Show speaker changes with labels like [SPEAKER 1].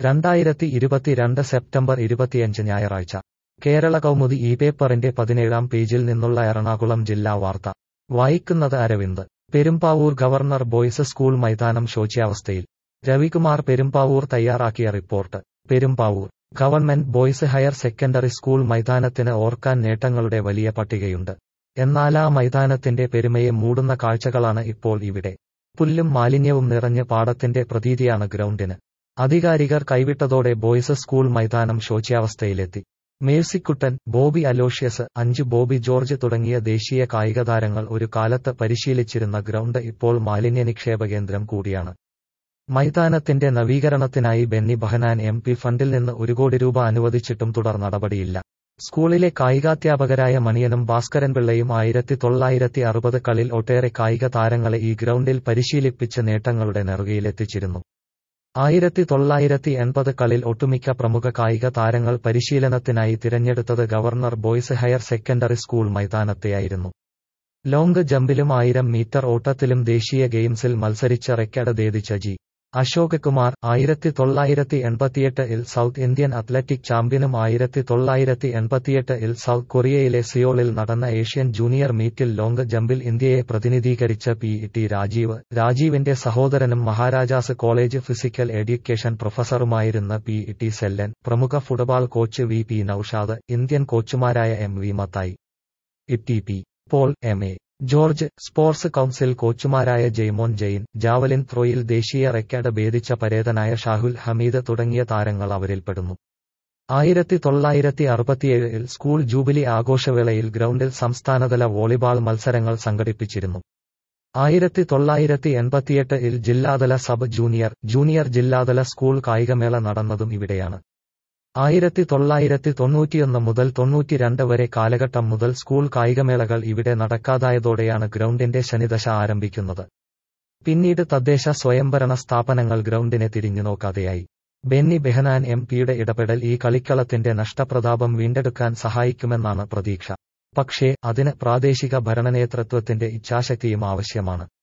[SPEAKER 1] 2022 September 25 ഞായറാഴ്ച കേരള കൗമുദി ഈ പേപ്പറിന്റെ 17-ാം പേജിൽ നിന്നുള്ള എറണാകുളം ജില്ലാ വാർത്ത വായിക്കുന്നത് Aravind. Perumbavoor governor boys school മൈതാനം ശോച്യാവസ്ഥയിൽ. രവികുമാർ പെരുമ്പാവൂർ തയ്യാറാക്കിയ report. Perumbavoor government boys higher secondary school മൈതാനത്തിന് ഓർക്കാൻ നേട്ടങ്ങളുടെ വലിയ പട്ടികയുണ്ട്. എന്നാൽ ആ മൈതാനത്തിന്റെ പെരുമയെ മൂടുന്ന കാഴ്ചകളാണ് ഇപ്പോൾ ഇവിടെ. പുല്ലും മാലിന്യവും നിറഞ്ഞ് പാടത്തിന്റെ പ്രതീതിയാണ് ഗ്രൗണ്ടിന്. അധികാരികൾ കൈവിട്ടതോടെ ബോയ്സ് സ്കൂൾ മൈതാനം ശോച്യാവസ്ഥയിലെത്തി. മേഴ്സിക്കുട്ടൻ, ബോബി അലോഷ്യസ്, അഞ്ചു ബോബി ജോർജ് തുടങ്ങിയ ദേശീയ കായിക താരങ്ങൾ ഒരു കാലത്ത് പരിശീലിച്ചിരുന്ന ഗ്രൗണ്ട് ഇപ്പോൾ മാലിന്യ നിക്ഷേപ കേന്ദ്രം കൂടിയാണ്. മൈതാനത്തിന്റെ നവീകരണത്തിനായി ബെന്നി ബെഹനാൻ MP ഫണ്ടിൽ നിന്ന് 1 കോടി രൂപ അനുവദിച്ചിട്ടും തുടർ നടപടിയില്ല. സ്കൂളിലെ കായികാധ്യാപകരായ മണിയനും ഭാസ്കരൻപിള്ളയും 1960കളിൽ ഒട്ടേറെ കായിക താരങ്ങളെ ഈ ഗ്രൗണ്ടിൽ പരിശീലിപ്പിച്ച് നേട്ടങ്ങളുടെ നെറുകയിലെത്തിച്ചിരുന്നു. 1980കളിൽ ഒട്ടുമിക്ക പ്രമുഖ കായിക താരങ്ങൾ പരിശീലനത്തിനായി തിരഞ്ഞെടുത്തത് governor boys higher secondary school മൈതാനത്തെയായിരുന്നു. ലോങ് ജമ്പിലും 1000 മീറ്റർ ഓട്ടത്തിലും ദേശീയ ഗെയിംസിൽ മത്സരിച്ച റെക്കോർഡ് ദേദിച്ച ജി. അശോക് കുമാർ 1988-ൽ സൗത്ത് ഇന്ത്യൻ അത്ലറ്റിക് ചാമ്പ്യനും 1988-ൽ സൗത്ത് കൊറിയയിലെ സിയോളിൽ നടന്ന ഏഷ്യൻ ജൂനിയർ മീറ്റിൽ ലോങ് ജമ്പിൽ ഇന്ത്യയെ പ്രതിനിധീകരിച്ച PT രാജീവിന്റെ സഹോദരനും മഹാരാജാസ് കോളേജ് ഫിസിക്കൽ എഡ്യൂക്കേഷൻ പ്രൊഫസറുമായിരുന്ന PT സെല്ലൻ, പ്രമുഖ football coach VP Naushad, Indian കോച്ചുമാരായ MV Mathai, TP Paul, MA George, sports council കോച്ചുമാരായ ജെയ്മോൻ ജെയിൻ, ജാവലിൻ ത്രോയിൽ ദേശീയ റെക്കോർഡ് ഭേദിച്ച പരേതനായ ഷാഹുൽ ഹമീദ് തുടങ്ങിയ താരങ്ങൾ അവരിൽപ്പെടുന്നു. 1967ൽ സ്കൂൾ ജൂബിലി ആഘോഷവേളയിൽ ഗ്രൗണ്ടിൽ സംസ്ഥാനതല വോളിബാൾ മത്സരങ്ങൾ സംഘടിപ്പിച്ചിരുന്നു. 1988ൽ ജില്ലാതല സബ് ജൂനിയർ ജില്ലാതല സ്കൂൾ കായികമേള നടന്നതും ഇവിടെയാണ്. 1991 മുതൽ 92 വരെ കാലഘട്ടം മുതൽ സ്കൂൾ കായികമേളകൾ ഇവിടെ നടക്കാതായതോടെയാണ് ഗ്രൗണ്ടിന്റെ ശനിദശ ആരംഭിക്കുന്നത്. പിന്നീട് തദ്ദേശ സ്വയംഭരണ സ്ഥാപനങ്ങൾ ഗ്രൗണ്ടിനെ തിരിഞ്ഞുനോക്കാതെയായി. ബെന്നി ബെഹനാൻ MPയുടെ ഇടപെടൽ ഈ കളിക്കളത്തിന്റെ നഷ്ടപ്രതാപം വീണ്ടെടുക്കാൻ സഹായിക്കുമെന്നാണ് പ്രതീക്ഷ. പക്ഷേ അതിന് പ്രാദേശിക ഭരണനേതൃത്വത്തിന്റെ ഇച്ഛാശക്തിയും ആവശ്യമാണ്.